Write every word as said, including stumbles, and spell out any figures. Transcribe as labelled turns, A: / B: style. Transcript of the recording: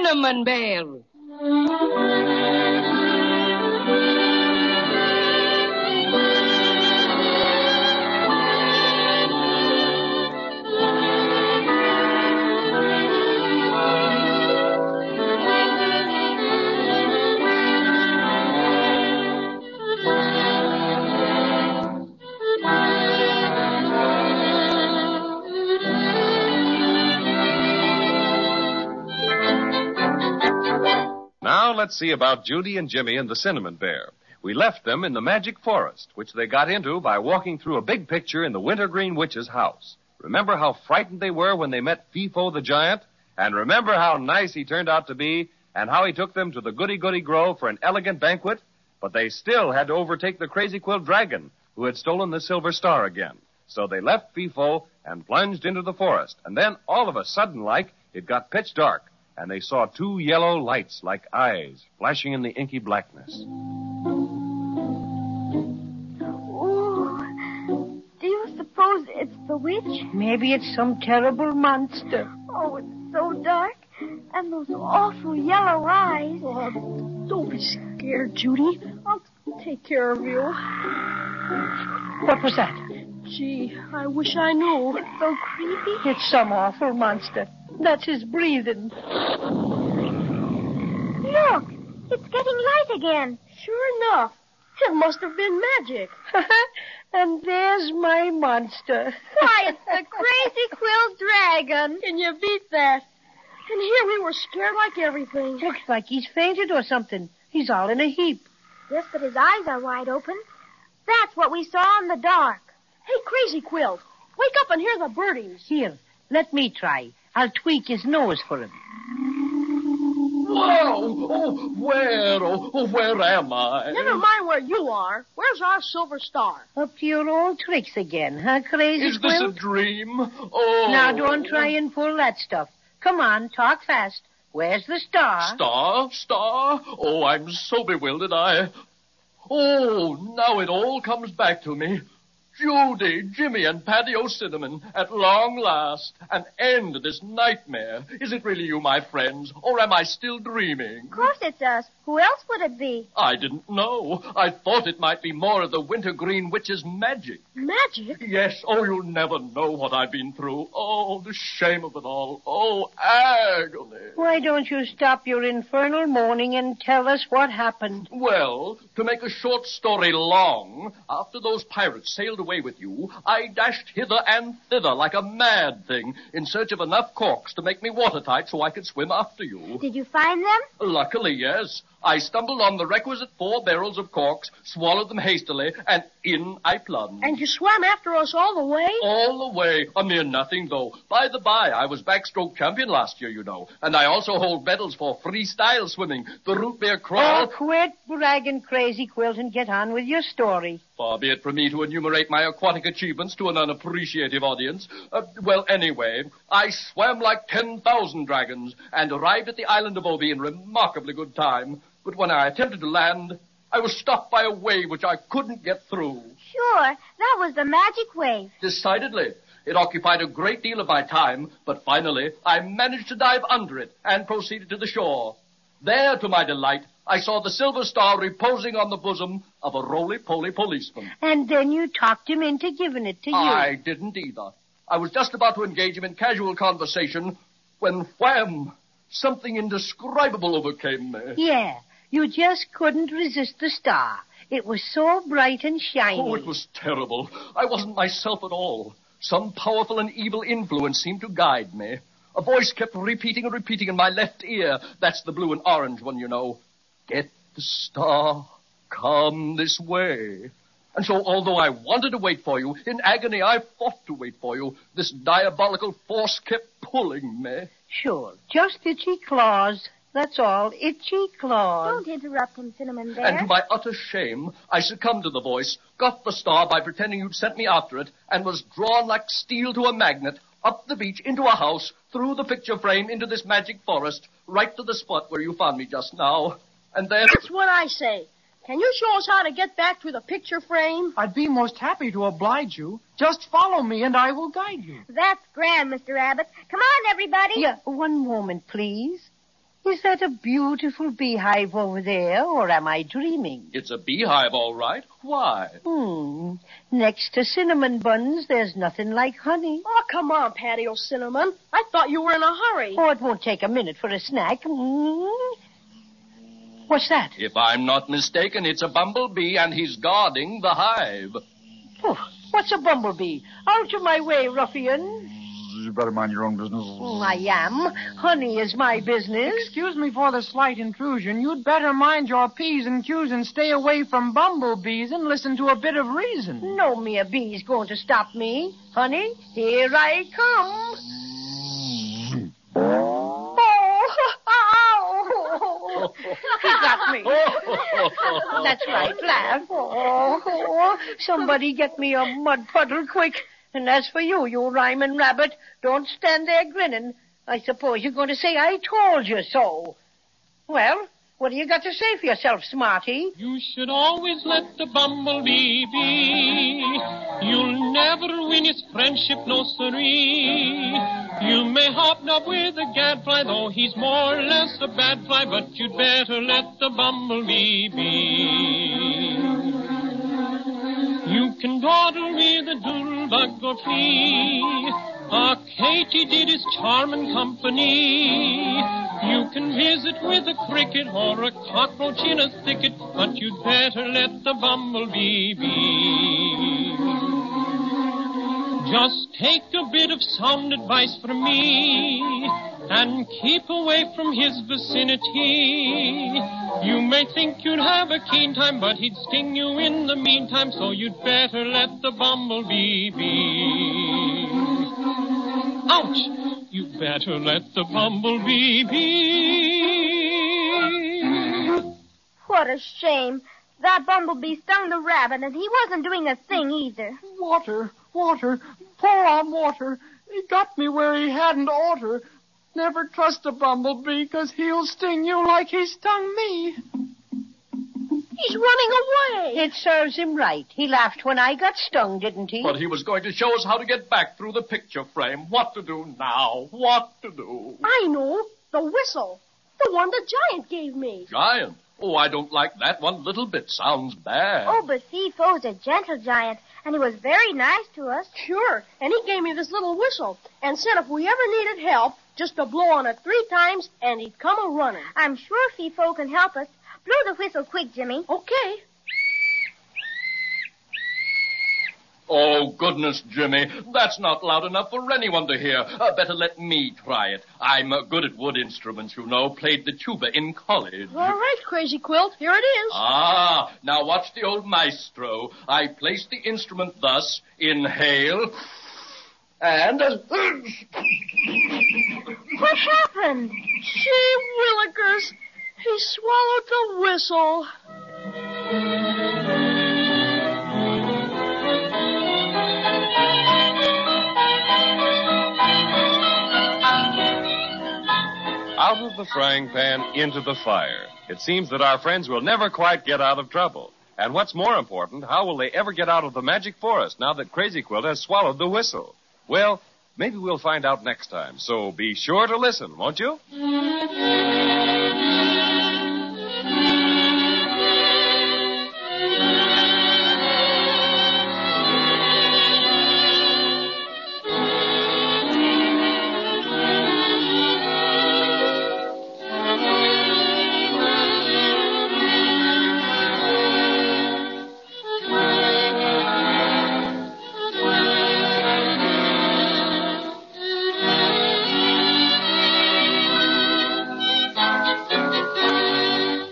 A: Cinnamon Bear.
B: Now let's see about Judy and Jimmy and the Cinnamon Bear. We left them in the magic forest, which they got into by walking through a big picture in the Wintergreen Witch's house. Remember how frightened they were when they met Fee-Fo the Giant? And remember how nice he turned out to be and how he took them to the Goody-Goody Grove for an elegant banquet? But they still had to overtake the Crazy Quilt Dragon, who had stolen the Silver Star again. So they left Fee-Fo and plunged into the forest. And then, all of a sudden like, it got pitch dark. And they saw two yellow lights like eyes flashing in the inky blackness.
C: Oh, do you suppose it's the witch?
D: Maybe it's some terrible monster.
C: Oh, it's so dark. And those awful yellow eyes.
D: Oh, don't be scared, Judy. I'll take care of you. What was that? Gee, I wish I knew.
C: It's so creepy.
D: It's some awful monster. That's his breathing.
C: Look, it's getting light again.
D: Sure enough. It must have been magic. And there's my monster.
C: Why, it's the Crazy Quilt Dragon.
D: Can you beat that? And here we were scared like everything. Looks like he's fainted or something. He's all in a heap.
C: Yes, but his eyes are wide open. That's what we saw in the dark.
D: Hey, Crazy Quilt, wake up and hear the birdies. Here, let me try. I'll tweak his nose for him.
E: Whoa! Oh, where? Oh, oh, where am I?
D: Never mind where you are. Where's our Silver Star? Up to your old tricks again, huh, Crazy
E: Is
D: Quilt?
E: this a dream? Oh.
D: Now, don't try and pull that stuff. Come on, talk fast. Where's the star?
E: Star? Star? Oh, I'm so bewildered, I... Oh, now it all comes back to me. Judy, Jimmy, and Patty O'Cinnamon, at long last, an end to this nightmare. Is it really you, my friends, or am I still dreaming?
C: Of course it's us. Who else would it be?
E: I didn't know. I thought it might be more of the Wintergreen Witch's magic.
D: Magic?
E: Yes. Oh, you'll never know what I've been through. Oh, the shame of it all. Oh, agony.
D: Why don't you stop your infernal moaning and tell us what happened?
E: Well, to make a short story long, after those pirates sailed away with you, I dashed hither and thither like a mad thing in search of enough corks to make me watertight so I could swim after you.
C: Did you find them?
E: Luckily, yes. I stumbled on the requisite four barrels of corks, swallowed them hastily, and in I plunged.
D: And you swam after us all the way?
E: All the way. A mere nothing, though. By the by, I was backstroke champion last year, you know. And I also hold medals for freestyle swimming, the root beer crawl.
D: Oh, quit bragging, Crazy Quilt, and get on with your story.
E: Far be it from me to enumerate my aquatic achievements to an unappreciative audience. Uh, well, anyway, I swam like ten thousand dragons and arrived at the island of Obi in remarkably good time. But when I attempted to land, I was stopped by a wave which I couldn't get through.
C: Sure, that was the magic wave.
E: Decidedly. It occupied a great deal of my time, but finally I managed to dive under it and proceeded to the shore. There, to my delight, I saw the Silver Star reposing on the bosom of a roly-poly policeman.
D: And then you talked him into giving it to you.
E: I didn't either. I was just about to engage him in casual conversation when, wham, something indescribable overcame me.
D: Yeah, you just couldn't resist the star. It was so bright and shiny.
E: Oh, it was terrible. I wasn't myself at all. Some powerful and evil influence seemed to guide me. A voice kept repeating and repeating in my left ear. That's the blue and orange one, you know. Get the star, come this way. And so, although I wanted to wait for you, in agony I fought to wait for you. This diabolical force kept pulling me.
D: Sure, just itchy claws. That's all, itchy claws.
C: Don't interrupt him, Cinnamon Bear.
E: And to my utter shame, I succumbed to the voice, got the star by pretending you'd sent me after it, and was drawn like steel to a magnet, up the beach, into a house, through the picture frame, into this magic forest, right to the spot where you found me just now. And then...
D: That's what I say. Can you show us how to get back to the picture frame?
F: I'd be most happy to oblige you. Just follow me and I will guide you.
C: That's grand, Mister Abbott. Come on, everybody.
D: Yeah, one moment, please.
A: Is that a beautiful beehive over there, or am I dreaming?
E: It's a beehive, all right. Why?
A: Hmm. Next to cinnamon buns, there's nothing like honey.
D: Oh, come on, Patty O'Cinnamon. I thought you were in a hurry.
A: Oh, it won't take a minute for a snack. Mm. What's that?
E: If I'm not mistaken, it's a bumblebee, and he's guarding the hive.
A: Oh, what's a bumblebee? Out of my way, ruffian.
G: You better mind your own business.
A: Oh, I am. Honey is my business.
F: Excuse me for the slight intrusion. You'd better mind your P's and Q's and stay away from bumblebees and listen to a bit of reason.
A: No mere bee's going to stop me. Honey, here I come. Oh, he got me. That's right, laugh. Oh, oh, somebody get me a mud puddle quick. And as for you, you rhyming rabbit, don't stand there grinning. I suppose you're going to say I told you so. Well, what do you got to say for yourself, Smarty?
H: You should always let the bumblebee be. You'll never win his friendship, no siree. You may hobnob with a gadfly, though he's more or less a bad fly, but you'd better let the bumblebee be. You can dawdle with a doodlebug or flea. A katydid is charming company. You can visit with a cricket or a cockroach in a thicket, but you'd better let the bumblebee be. Just take a bit of sound advice from me and keep away from his vicinity. You may think you'd have a keen time, but he'd sting you in the meantime, so you'd better let the bumblebee be. Ouch! You'd better let the bumblebee be.
C: What a shame. That bumblebee stung the rabbit, and he wasn't doing a thing either.
F: Water, water, pour on water. He got me where he hadn't oughter. Never trust a bumblebee, 'cause he'll sting you like he stung me.
D: He's running away.
A: It serves him right. He laughed when I got stung, didn't he?
E: But he was going to show us how to get back through the picture frame. What to do now? What to do?
D: I know. The whistle. The one the giant gave me.
E: Giant? Oh, I don't like that one little bit. Sounds bad.
C: Oh, but Fee-Fo's a gentle giant, and he was very nice to us.
D: Sure. And he gave me this little whistle and said if we ever needed help, just to blow on it three times, and he'd come a-running.
C: I'm sure Fee-Fo can help us. Blow the whistle quick, Jimmy.
D: Okay.
E: Oh, goodness, Jimmy. That's not loud enough for anyone to hear. Uh, better let me try it. I'm uh, good at wood instruments, you know. Played the tuba in college.
D: All right, Crazy Quilt. Here it is.
E: Ah, now watch the old maestro. I place the instrument thus. Inhale. And... Uh,
C: What happened?
D: Gee willikers. He swallowed the whistle.
B: Out of the frying pan, into the fire. It seems that our friends will never quite get out of trouble. And what's more important, how will they ever get out of the magic forest now that Crazy Quilt has swallowed the whistle? Well, maybe we'll find out next time. So be sure to listen, won't you?